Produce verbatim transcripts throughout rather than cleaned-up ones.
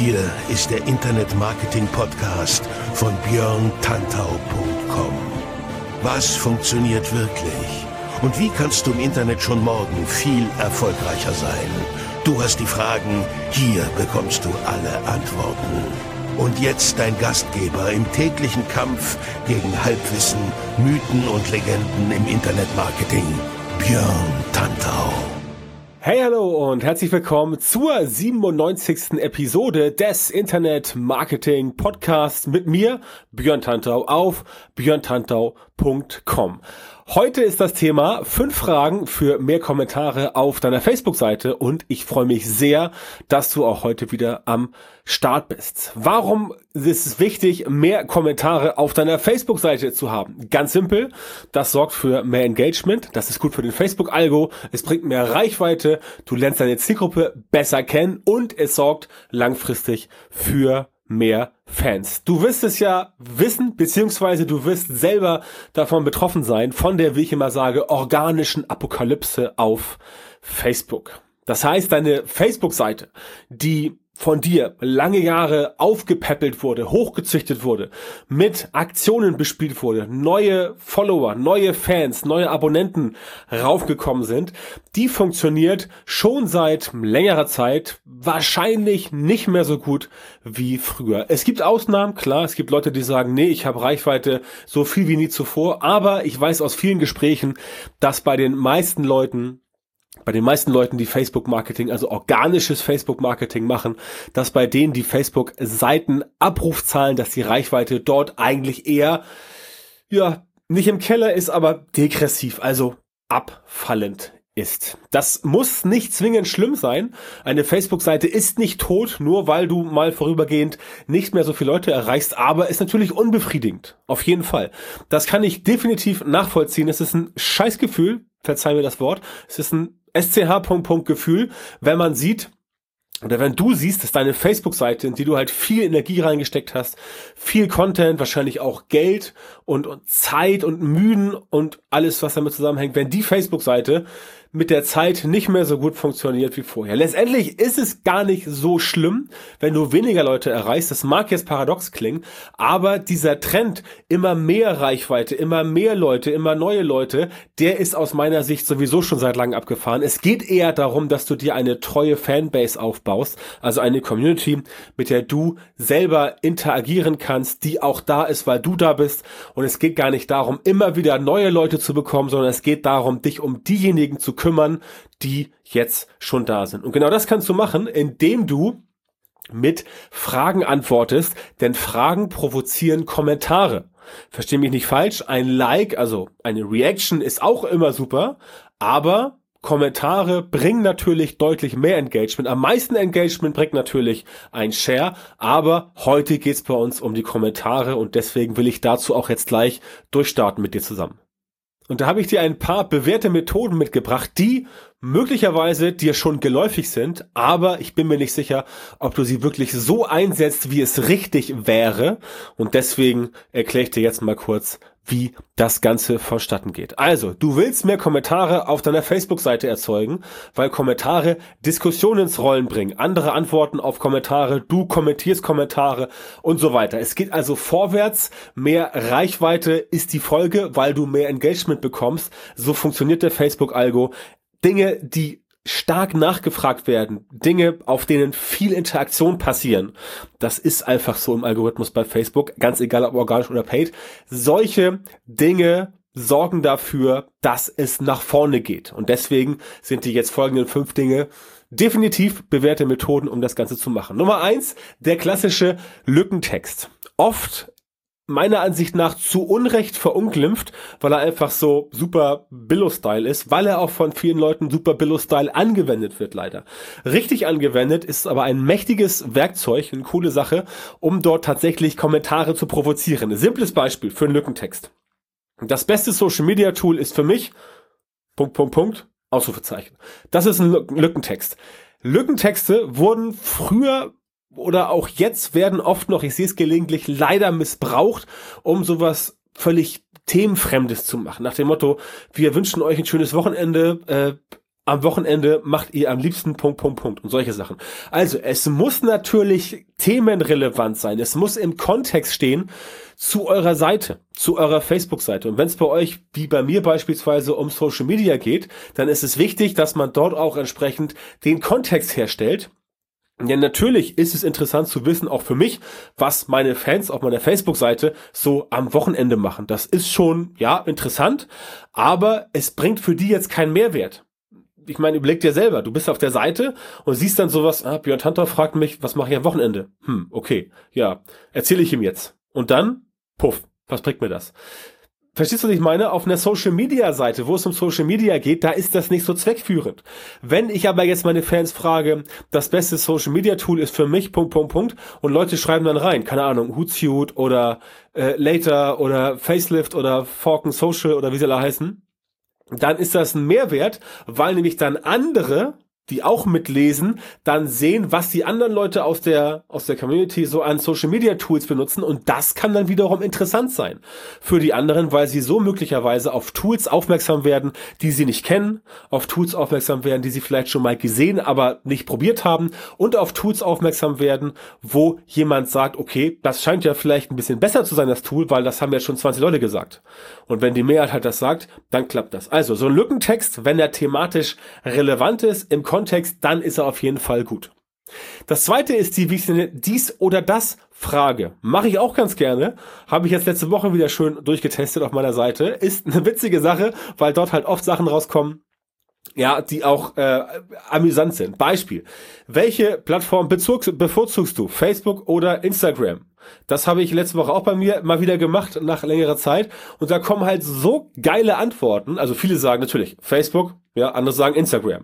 Hier ist der Internet-Marketing-Podcast von björn tantau punkt com. Was funktioniert wirklich? Und wie kannst du im Internet schon morgen viel erfolgreicher sein? Du hast die Fragen, hier bekommst du alle Antworten. Und jetzt dein Gastgeber im täglichen Kampf gegen Halbwissen, Mythen und Legenden im Internetmarketing, Björn Tantau. Hey, hallo und herzlich willkommen zur siebenundneunzigsten Episode des Internet Marketing Podcasts mit mir, Björn Tantau, auf björn tantau punkt com. Heute ist das Thema fünf Fragen für mehr Kommentare auf deiner Facebook-Seite und ich freue mich sehr, dass du auch heute wieder am Start bist. Warum ist es wichtig, mehr Kommentare auf deiner Facebook-Seite zu haben? Ganz simpel, das sorgt für mehr Engagement, das ist gut für den Facebook-Algo, es bringt mehr Reichweite, du lernst deine Zielgruppe besser kennen und es sorgt langfristig für mehr Fans. Du wirst es ja wissen, beziehungsweise du wirst selber davon betroffen sein, von der, wie ich immer sage, organischen Apokalypse auf Facebook. Das heißt, deine Facebook-Seite, die von dir lange Jahre aufgepäppelt wurde, hochgezüchtet wurde, mit Aktionen bespielt wurde, neue Follower, neue Fans, neue Abonnenten raufgekommen sind, die funktioniert schon seit längerer Zeit wahrscheinlich nicht mehr so gut wie früher. Es gibt Ausnahmen, klar, es gibt Leute, die sagen, nee, ich habe Reichweite so viel wie nie zuvor, aber ich weiß aus vielen Gesprächen, dass bei den meisten Leuten Bei den meisten Leuten, die Facebook-Marketing, also organisches Facebook-Marketing machen, dass bei denen die Facebook-Seiten-Abrufzahlen, dass die Reichweite dort eigentlich eher, ja, nicht im Keller ist, aber degressiv, also abfallend ist. Das muss nicht zwingend schlimm sein. Eine Facebook-Seite ist nicht tot, nur weil du mal vorübergehend nicht mehr so viele Leute erreichst, aber ist natürlich unbefriedigend. Auf jeden Fall. Das kann ich definitiv nachvollziehen. Es ist ein Scheißgefühl, verzeih mir das Wort, es ist ein S C H-Gefühl, wenn man sieht, oder wenn du siehst, dass deine Facebook-Seite, in die du halt viel Energie reingesteckt hast, viel Content, wahrscheinlich auch Geld und, und Zeit und Mühen und alles, was damit zusammenhängt, wenn die Facebook-Seite mit der Zeit nicht mehr so gut funktioniert wie vorher. Letztendlich ist es gar nicht so schlimm, wenn du weniger Leute erreichst. Das mag jetzt paradox klingen, aber dieser Trend, immer mehr Reichweite, immer mehr Leute, immer neue Leute, der ist aus meiner Sicht sowieso schon seit langem abgefahren. Es geht eher darum, dass du dir eine treue Fanbase aufbaust, also eine Community, mit der du selber interagieren kannst, die auch da ist, weil du da bist. Und es geht gar nicht darum, immer wieder neue Leute zu bekommen, sondern es geht darum, dich um diejenigen zu kümmern, die jetzt schon da sind. Und genau das kannst du machen, indem du mit Fragen antwortest, denn Fragen provozieren Kommentare. Versteh mich nicht falsch, ein Like, also eine Reaction ist auch immer super, aber Kommentare bringen natürlich deutlich mehr Engagement. Am meisten Engagement bringt natürlich ein Share, aber heute geht's bei uns um die Kommentare und deswegen will ich dazu auch jetzt gleich durchstarten mit dir zusammen. Und da habe ich dir ein paar bewährte Methoden mitgebracht, die möglicherweise dir schon geläufig sind, aber ich bin mir nicht sicher, ob du sie wirklich so einsetzt, wie es richtig wäre. Und deswegen erkläre ich dir jetzt mal kurz, wie das Ganze vonstatten geht. Also, du willst mehr Kommentare auf deiner Facebook-Seite erzeugen, weil Kommentare Diskussionen ins Rollen bringen, andere antworten auf Kommentare, du kommentierst Kommentare und so weiter. Es geht also vorwärts, mehr Reichweite ist die Folge, weil du mehr Engagement bekommst. So funktioniert der Facebook-Algo. Dinge, die stark nachgefragt werden, Dinge, auf denen viel Interaktion passieren. Das ist einfach so im Algorithmus bei Facebook, ganz egal ob organisch oder paid. Solche Dinge sorgen dafür, dass es nach vorne geht. Und deswegen sind die jetzt folgenden fünf Dinge definitiv bewährte Methoden, um das Ganze zu machen. Nummer eins, der klassische Lückentext. Oft meiner Ansicht nach zu Unrecht verunglimpft, weil er einfach so super Billo-Style ist, weil er auch von vielen Leuten super Billo-Style angewendet wird, leider. Richtig angewendet ist aber ein mächtiges Werkzeug, eine coole Sache, um dort tatsächlich Kommentare zu provozieren. Ein simples Beispiel für einen Lückentext. Das beste Social-Media-Tool ist für mich Punkt, Punkt, Punkt, Ausrufezeichen. Das ist ein Lückentext. Lückentexte wurden früher oder auch jetzt werden oft noch, ich sehe es gelegentlich, leider missbraucht, um sowas völlig Themenfremdes zu machen. Nach dem Motto, wir wünschen euch ein schönes Wochenende, äh, am Wochenende macht ihr am liebsten Punkt, Punkt, Punkt und solche Sachen. Also es muss natürlich themenrelevant sein. Es muss im Kontext stehen zu eurer Seite, zu eurer Facebook-Seite. Und wenn es bei euch, wie bei mir beispielsweise, um Social Media geht, dann ist es wichtig, dass man dort auch entsprechend den Kontext herstellt. Ja, natürlich ist es interessant zu wissen, auch für mich, was meine Fans auf meiner Facebook-Seite so am Wochenende machen. Das ist schon, ja, interessant, aber es bringt für die jetzt keinen Mehrwert. Ich meine, überleg dir selber, du bist auf der Seite und siehst dann sowas, ah, Björn Tantau fragt mich, was mache ich am Wochenende? Hm, okay, ja, erzähle ich ihm jetzt. Und dann, puff, was bringt mir das? Verstehst du, was ich meine? Auf einer Social-Media-Seite, wo es um Social Media geht, da ist das nicht so zweckführend. Wenn ich aber jetzt meine Fans frage, das beste Social-Media-Tool ist für mich, Punkt, Punkt, Punkt, und Leute schreiben dann rein, keine Ahnung, Hootsuite oder äh, Later oder Facelift oder Falcon Social oder wie sie alle heißen, dann ist das ein Mehrwert, weil nämlich dann andere, die auch mitlesen, dann sehen, was die anderen Leute aus der aus der Community so an Social Media Tools benutzen, und das kann dann wiederum interessant sein für die anderen, weil sie so möglicherweise auf Tools aufmerksam werden, die sie nicht kennen, auf Tools aufmerksam werden, die sie vielleicht schon mal gesehen, aber nicht probiert haben, und auf Tools aufmerksam werden, wo jemand sagt, okay, das scheint ja vielleicht ein bisschen besser zu sein, das Tool, weil das haben ja schon zwanzig Leute gesagt. Und wenn die Mehrheit halt das sagt, dann klappt das. Also so ein Lückentext, wenn er thematisch relevant ist, im Kontext, dann ist er auf jeden Fall gut. Das zweite ist die, wie ich nenne, dies oder das Frage. Mache ich auch ganz gerne. Habe ich jetzt letzte Woche wieder schön durchgetestet auf meiner Seite. Ist eine witzige Sache, weil dort halt oft Sachen rauskommen, ja, die auch äh, amüsant sind. Beispiel: Welche Plattform bezugs- bevorzugst du? Facebook oder Instagram? Das habe ich letzte Woche auch bei mir mal wieder gemacht, nach längerer Zeit. Und da kommen halt so geile Antworten. Also viele sagen natürlich Facebook, ja, andere sagen Instagram.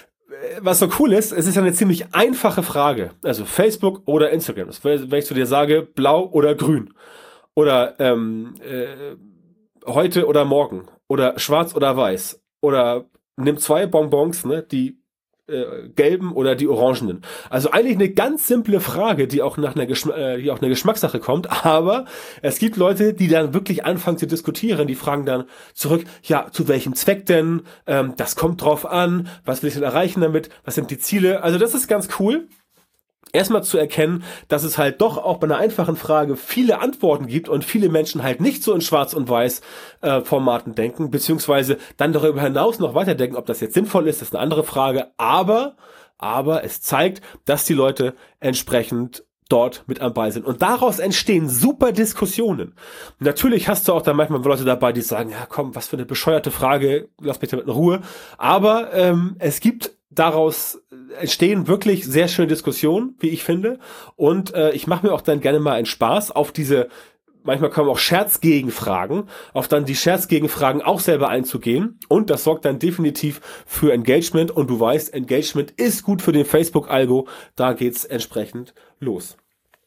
Was so cool ist, es ist eine ziemlich einfache Frage. Also Facebook oder Instagram. Das, wenn ich zu dir sage, blau oder grün. Oder ähm, äh, heute oder morgen. Oder schwarz oder weiß. Oder nimm zwei Bonbons, ne, die äh, gelben oder die orangenen. Also eigentlich eine ganz simple Frage, die auch nach einer Geschm- äh, die auch eine Geschmackssache kommt, aber es gibt Leute, die dann wirklich anfangen zu diskutieren, die fragen dann zurück, ja, zu welchem Zweck denn? Ähm, das kommt drauf an, was will ich denn erreichen damit? Was sind die Ziele? Also das ist ganz cool. Erstmal zu erkennen, dass es halt doch auch bei einer einfachen Frage viele Antworten gibt und viele Menschen halt nicht so in Schwarz- und Weiß äh, Formaten denken, beziehungsweise dann darüber hinaus noch weiterdenken, ob das jetzt sinnvoll ist, das ist eine andere Frage, aber, aber es zeigt, dass die Leute entsprechend dort mit am Ball sind. Und daraus entstehen super Diskussionen. Natürlich hast du auch da manchmal Leute dabei, die sagen, ja komm, was für eine bescheuerte Frage, lass mich damit in Ruhe. Aber ähm, es gibt daraus entstehen wirklich sehr schöne Diskussionen, wie ich finde. Und äh, ich mache mir auch dann gerne mal einen Spaß auf diese, manchmal kommen auch Scherzgegenfragen, auf dann die Scherzgegenfragen auch selber einzugehen. Und das sorgt dann definitiv für Engagement. Und du weißt, Engagement ist gut für den Facebook-Algo. Da geht's entsprechend los.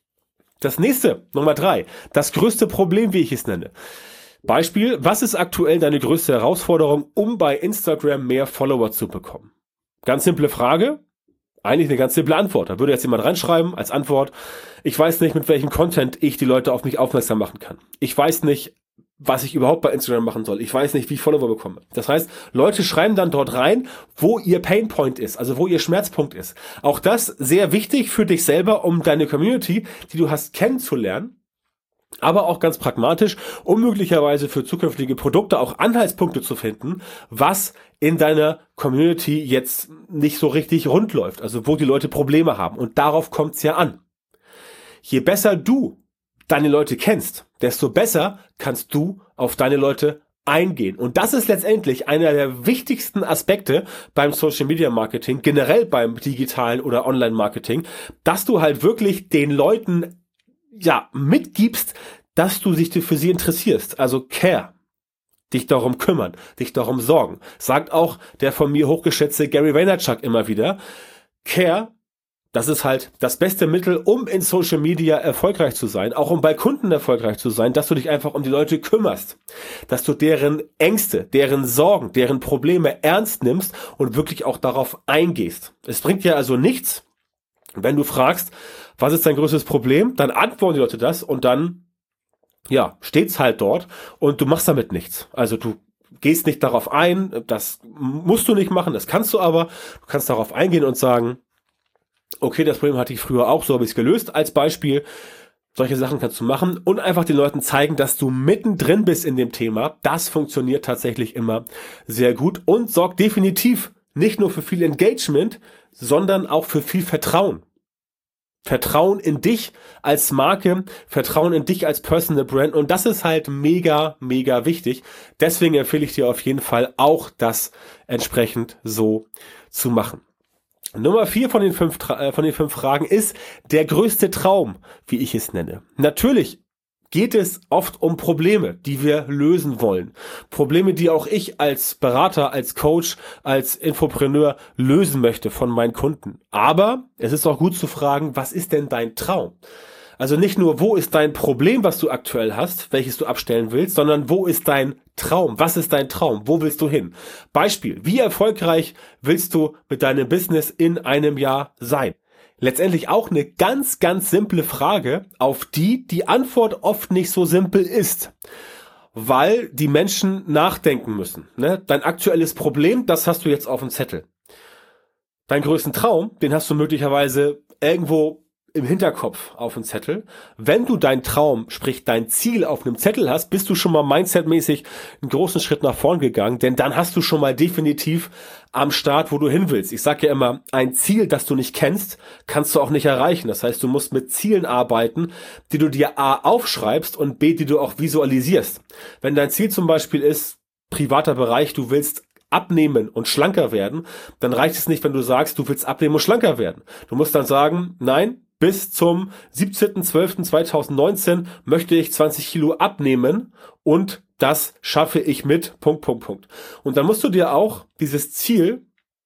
Das nächste, Nummer drei, das größte Problem, wie ich es nenne. Beispiel: Was ist aktuell deine größte Herausforderung, um bei Instagram mehr Follower zu bekommen? Ganz simple Frage, eigentlich eine ganz simple Antwort. Da würde jetzt jemand reinschreiben als Antwort: Ich weiß nicht, mit welchem Content ich die Leute auf mich aufmerksam machen kann. Ich weiß nicht, was ich überhaupt bei Instagram machen soll. Ich weiß nicht, wie ich Follower bekomme. Das heißt, Leute schreiben dann dort rein, wo ihr Painpoint ist, also wo ihr Schmerzpunkt ist. Auch das sehr wichtig für dich selber, um deine Community, die du hast, kennenzulernen. Aber auch ganz pragmatisch, um möglicherweise für zukünftige Produkte auch Anhaltspunkte zu finden, was in deiner Community jetzt nicht so richtig rund läuft, also wo die Leute Probleme haben. Und darauf kommt es ja an. Je besser du deine Leute kennst, desto besser kannst du auf deine Leute eingehen. Und das ist letztendlich einer der wichtigsten Aspekte beim Social Media Marketing, generell beim digitalen oder Online Marketing, dass du halt wirklich den Leuten ja mitgibst, dass du dich für sie interessierst. Also care. Dich darum kümmern, dich darum sorgen. Sagt auch der von mir hochgeschätzte Gary Vaynerchuk immer wieder. Care, das ist halt das beste Mittel, um in Social Media erfolgreich zu sein, auch um bei Kunden erfolgreich zu sein, dass du dich einfach um die Leute kümmerst, dass du deren Ängste, deren Sorgen, deren Probleme ernst nimmst und wirklich auch darauf eingehst. Es bringt dir also nichts, wenn du fragst, was ist dein größtes Problem, dann antworten die Leute das und dann ja, steht's halt dort und du machst damit nichts. Also du gehst nicht darauf ein, das musst du nicht machen, das kannst du aber, du kannst darauf eingehen und sagen, okay, das Problem hatte ich früher auch, so habe ich es gelöst, als Beispiel. Solche Sachen kannst du machen und einfach den Leuten zeigen, dass du mittendrin bist in dem Thema. Das funktioniert tatsächlich immer sehr gut und sorgt definitiv nicht nur für viel Engagement, sondern auch für viel Vertrauen. Vertrauen in dich als Marke, Vertrauen in dich als Personal Brand und das ist halt mega, mega wichtig. Deswegen empfehle ich dir auf jeden Fall auch, das entsprechend so zu machen. Nummer vier von den fünf, äh, von den fünf Fragen ist der größte Traum, wie ich es nenne. Natürlich geht es oft um Probleme, die wir lösen wollen. Probleme, die auch ich als Berater, als Coach, als Infopreneur lösen möchte von meinen Kunden. Aber es ist auch gut zu fragen, was ist denn dein Traum? Also nicht nur, wo ist dein Problem, was du aktuell hast, welches du abstellen willst, sondern wo ist dein Traum? Was ist dein Traum? Wo willst du hin? Beispiel, wie erfolgreich willst du mit deinem Business in einem Jahr sein? Letztendlich auch eine ganz, ganz simple Frage, auf die die Antwort oft nicht so simpel ist, weil die Menschen nachdenken müssen. Ne? Dein aktuelles Problem, das hast du jetzt auf dem Zettel. Deinen größten Traum, den hast du möglicherweise irgendwo im Hinterkopf auf dem Zettel. Wenn du deinen Traum, sprich dein Ziel auf einem Zettel hast, bist du schon mal mindsetmäßig einen großen Schritt nach vorn gegangen, denn dann hast du schon mal definitiv am Start, wo du hin willst. Ich sage ja immer, ein Ziel, das du nicht kennst, kannst du auch nicht erreichen. Das heißt, du musst mit Zielen arbeiten, die du dir A aufschreibst und B, die du auch visualisierst. Wenn dein Ziel zum Beispiel ist, privater Bereich, du willst abnehmen und schlanker werden, dann reicht es nicht, wenn du sagst, du willst abnehmen und schlanker werden. Du musst dann sagen, nein, bis zum siebzehnten zwölften zweitausendneunzehn möchte ich zwanzig Kilo abnehmen und das schaffe ich mit Punkt, Punkt, Punkt. Und dann musst du dir auch dieses Ziel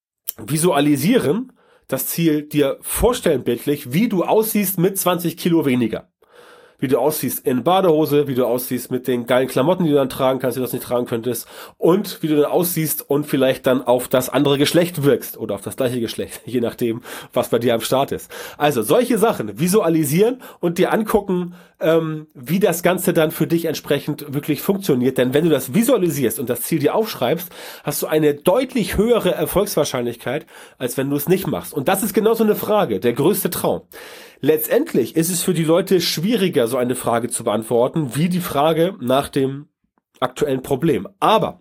visualisieren, das Ziel dir vorstellen bildlich, wie du aussiehst mit zwanzig Kilo weniger. Wie du aussiehst in Badehose, wie du aussiehst mit den geilen Klamotten, die du dann tragen kannst, die du das nicht tragen könntest und wie du dann aussiehst und vielleicht dann auf das andere Geschlecht wirkst oder auf das gleiche Geschlecht, je nachdem, was bei dir am Start ist. Also solche Sachen visualisieren und dir angucken, ähm, wie das Ganze dann für dich entsprechend wirklich funktioniert. Denn wenn du das visualisierst und das Ziel dir aufschreibst, hast du eine deutlich höhere Erfolgswahrscheinlichkeit, als wenn du es nicht machst. Und das ist genau so eine Frage, der größte Traum. Letztendlich ist es für die Leute schwieriger, so eine Frage zu beantworten, wie die Frage nach dem aktuellen Problem. Aber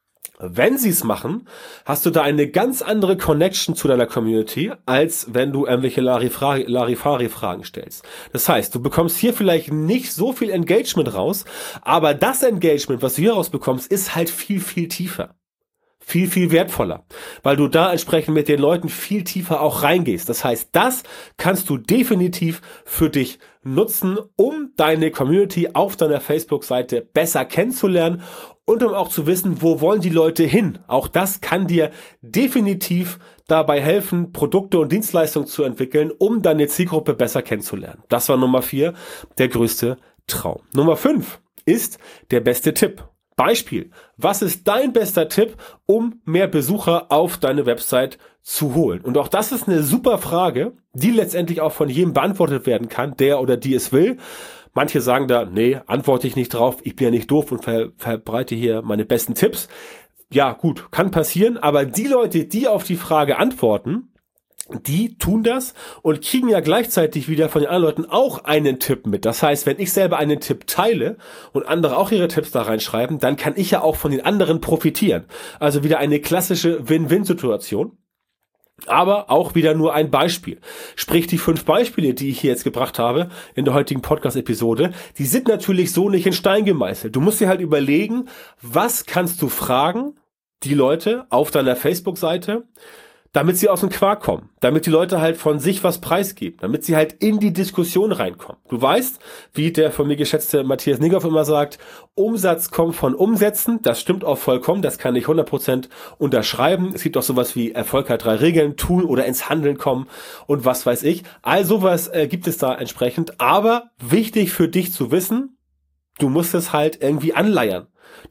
wenn sie es machen, hast du da eine ganz andere Connection zu deiner Community, als wenn du irgendwelche Larifari-Fragen stellst. Das heißt, du bekommst hier vielleicht nicht so viel Engagement raus, aber das Engagement, was du hier rausbekommst, ist halt viel, viel tiefer. Viel, viel wertvoller, weil du da entsprechend mit den Leuten viel tiefer auch reingehst. Das heißt, das kannst du definitiv für dich nutzen, um deine Community auf deiner Facebook-Seite besser kennenzulernen und um auch zu wissen, wo wollen die Leute hin. Auch das kann dir definitiv dabei helfen, Produkte und Dienstleistungen zu entwickeln, um deine Zielgruppe besser kennenzulernen. Das war Nummer vier, der größte Traum. Nummer fünf ist der beste Tipp. Beispiel, was ist dein bester Tipp, um mehr Besucher auf deine Website zu holen? Und auch das ist eine super Frage, die letztendlich auch von jedem beantwortet werden kann, der oder die es will. Manche sagen da, nee, antworte ich nicht drauf, ich bin ja nicht doof und ver- verbreite hier meine besten Tipps. Ja, gut, kann passieren, aber die Leute, die auf die Frage antworten, die tun das und kriegen ja gleichzeitig wieder von den anderen Leuten auch einen Tipp mit. Das heißt, wenn ich selber einen Tipp teile und andere auch ihre Tipps da reinschreiben, dann kann ich ja auch von den anderen profitieren. Also wieder eine klassische Win-Win-Situation. Aber auch wieder nur ein Beispiel. Sprich, die fünf Beispiele, die ich hier jetzt gebracht habe in der heutigen Podcast-Episode, die sind natürlich so nicht in Stein gemeißelt. Du musst dir halt überlegen, was kannst du fragen, die Leute auf deiner Facebook-Seite, damit sie aus dem Quark kommen, damit die Leute halt von sich was preisgeben, damit sie halt in die Diskussion reinkommen. Du weißt, wie der von mir geschätzte Matthias Nighoff immer sagt, Umsatz kommt von Umsätzen, das stimmt auch vollkommen, das kann ich hundert Prozent unterschreiben. Es gibt auch sowas wie Erfolg hat drei Regeln, tun oder ins Handeln kommen und was weiß ich. All sowas äh, gibt es da entsprechend, aber wichtig für dich zu wissen, du musst es halt irgendwie anleiern.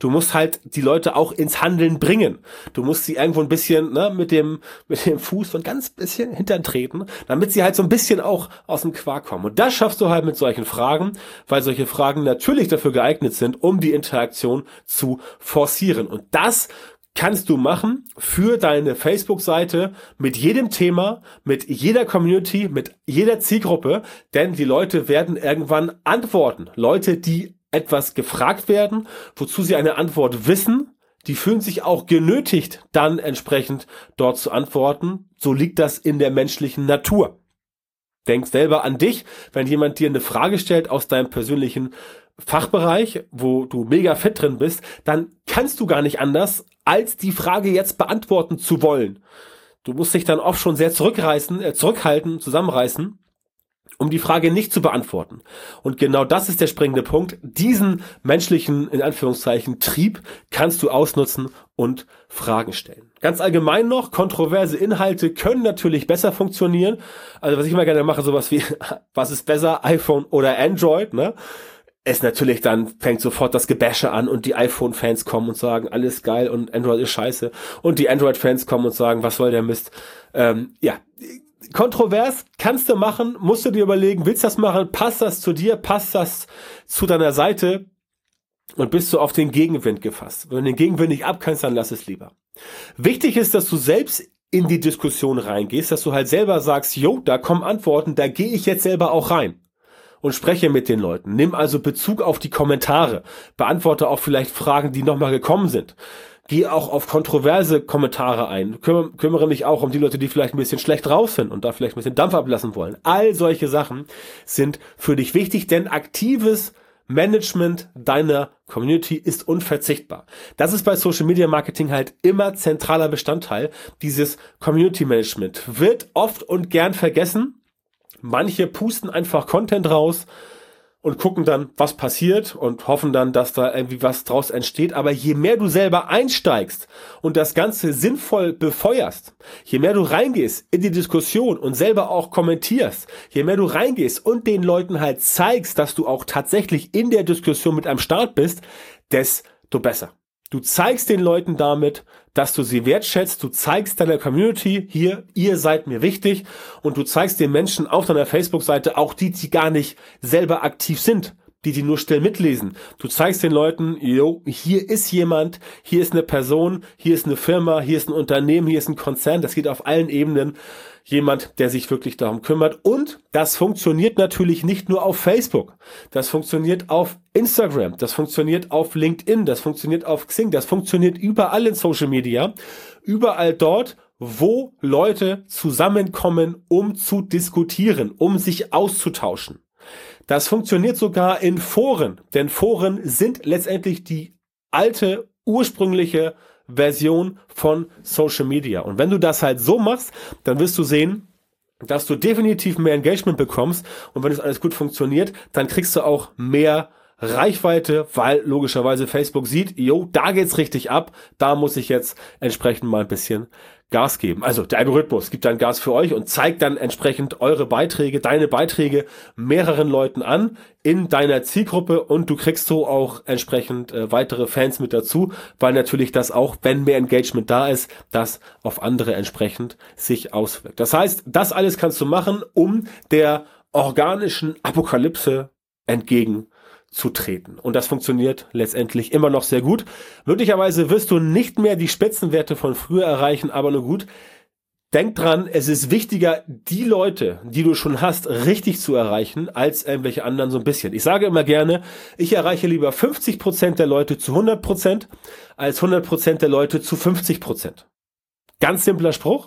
Du musst halt die Leute auch ins Handeln bringen. Du musst sie irgendwo ein bisschen ne, mit dem mit dem Fuß so ein ganz bisschen hintern treten, damit sie halt so ein bisschen auch aus dem Quark kommen. Und das schaffst du halt mit solchen Fragen, weil solche Fragen natürlich dafür geeignet sind, um die Interaktion zu forcieren. Und das kannst du machen für deine Facebook-Seite mit jedem Thema, mit jeder Community, mit jeder Zielgruppe, denn die Leute werden irgendwann antworten. Leute, die etwas gefragt werden, wozu sie eine Antwort wissen, die fühlen sich auch genötigt, dann entsprechend dort zu antworten. So liegt das in der menschlichen Natur. Denk selber an dich, wenn jemand dir eine Frage stellt aus deinem persönlichen Fachbereich, wo du mega fit drin bist, dann kannst du gar nicht anders, als die Frage jetzt beantworten zu wollen. Du musst dich dann oft schon sehr zurückreißen, äh, zurückhalten, zusammenreißen, um die Frage nicht zu beantworten. Und genau das ist der springende Punkt. Diesen menschlichen, in Anführungszeichen, Trieb kannst du ausnutzen und Fragen stellen. Ganz allgemein noch, kontroverse Inhalte können natürlich besser funktionieren. Also was ich immer gerne mache, sowas wie, was ist besser, iPhone oder Android, ne? Es natürlich dann fängt sofort das Gebäsche an und die iPhone-Fans kommen und sagen, alles geil und Android ist scheiße. Und die Android-Fans kommen und sagen, was soll der Mist? Ähm, ja, kontrovers kannst du machen, musst du dir überlegen, willst du das machen? Passt das zu dir? Passt das zu deiner Seite? Und bist du auf den Gegenwind gefasst? Wenn du den Gegenwind nicht abkannst, dann lass es lieber. Wichtig ist, dass du selbst in die Diskussion reingehst, dass du halt selber sagst, jo, da kommen Antworten, da gehe ich jetzt selber auch rein. Und spreche mit den Leuten. Nimm also Bezug auf die Kommentare. Beantworte auch vielleicht Fragen, die nochmal gekommen sind. Geh auch auf kontroverse Kommentare ein. Küm- kümmere mich auch um die Leute, die vielleicht ein bisschen schlecht drauf sind und da vielleicht ein bisschen Dampf ablassen wollen. All solche Sachen sind für dich wichtig, denn aktives Management deiner Community ist unverzichtbar. Das ist bei Social Media Marketing halt immer zentraler Bestandteil. Dieses Community Management wird oft und gern vergessen. Manche pusten einfach Content raus und gucken dann, was passiert und hoffen dann, dass da irgendwie was draus entsteht. Aber je mehr du selber einsteigst und das Ganze sinnvoll befeuerst, je mehr du reingehst in die Diskussion und selber auch kommentierst, je mehr du reingehst und den Leuten halt zeigst, dass du auch tatsächlich in der Diskussion mit am Start bist, desto besser. Du zeigst den Leuten damit, dass du sie wertschätzt, du zeigst deiner Community, hier, ihr seid mir wichtig und du zeigst den Menschen auf deiner Facebook-Seite, auch die, die gar nicht selber aktiv sind, die, die nur still mitlesen. Du zeigst den Leuten, jo, hier ist jemand, hier ist eine Person, hier ist eine Firma, hier ist ein Unternehmen, hier ist ein Konzern, das geht auf allen Ebenen. Jemand, der sich wirklich darum kümmert. Und das funktioniert natürlich nicht nur auf Facebook. Das funktioniert auf Instagram. Das funktioniert auf LinkedIn. Das funktioniert auf Xing. Das funktioniert überall in Social Media. Überall dort, wo Leute zusammenkommen, um zu diskutieren, um sich auszutauschen. Das funktioniert sogar in Foren. Denn Foren sind letztendlich die alte, ursprüngliche Version von Social Media. Und wenn du das halt so machst, dann wirst du sehen, dass du definitiv mehr Engagement bekommst. Und wenn das alles gut funktioniert, dann kriegst du auch mehr Reichweite, weil logischerweise Facebook sieht, jo, da geht's richtig ab, da muss ich jetzt entsprechend mal ein bisschen Gas geben. Also der Algorithmus gibt dann Gas für euch und zeigt dann entsprechend eure Beiträge, deine Beiträge mehreren Leuten an in deiner Zielgruppe und du kriegst so auch entsprechend äh, weitere Fans mit dazu, weil natürlich das auch, wenn mehr Engagement da ist, das auf andere entsprechend sich auswirkt. Das heißt, das alles kannst du machen, um der organischen Apokalypse entgegen zu treten. Und das funktioniert letztendlich immer noch sehr gut. Möglicherweise wirst du nicht mehr die Spitzenwerte von früher erreichen, aber nur gut. Denk dran, es ist wichtiger, die Leute, die du schon hast, richtig zu erreichen, als irgendwelche anderen so ein bisschen. Ich sage immer gerne, ich erreiche lieber fünfzig Prozent der Leute zu hundert Prozent, als hundert Prozent der Leute zu fünfzig Prozent. Ganz simpler Spruch.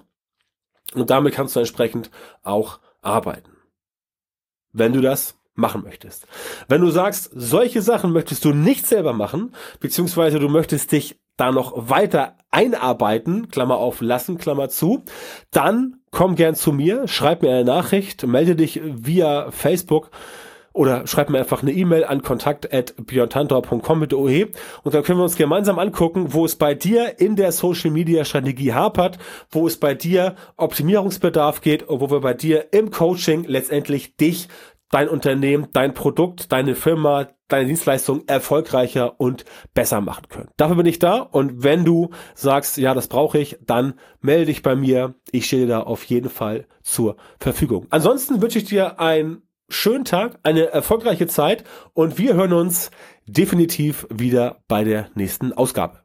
Und damit kannst du entsprechend auch arbeiten. Wenn du das machen möchtest. Wenn du sagst, solche Sachen möchtest du nicht selber machen, beziehungsweise du möchtest dich da noch weiter einarbeiten, Klammer auf lassen, Klammer zu, dann komm gern zu mir, schreib mir eine Nachricht, melde dich via Facebook oder schreib mir einfach eine E-Mail an kontakt at björn tantau punkt com mit O E und dann können wir uns gemeinsam angucken, wo es bei dir in der Social Media Strategie hapert, wo es bei dir Optimierungsbedarf geht und wo wir bei dir im Coaching letztendlich dich dein Unternehmen, dein Produkt, deine Firma, deine Dienstleistung erfolgreicher und besser machen können. Dafür bin ich da und wenn du sagst, ja, das brauche ich, dann melde dich bei mir. Ich stehe dir da auf jeden Fall zur Verfügung. Ansonsten wünsche ich dir einen schönen Tag, eine erfolgreiche Zeit und wir hören uns definitiv wieder bei der nächsten Ausgabe.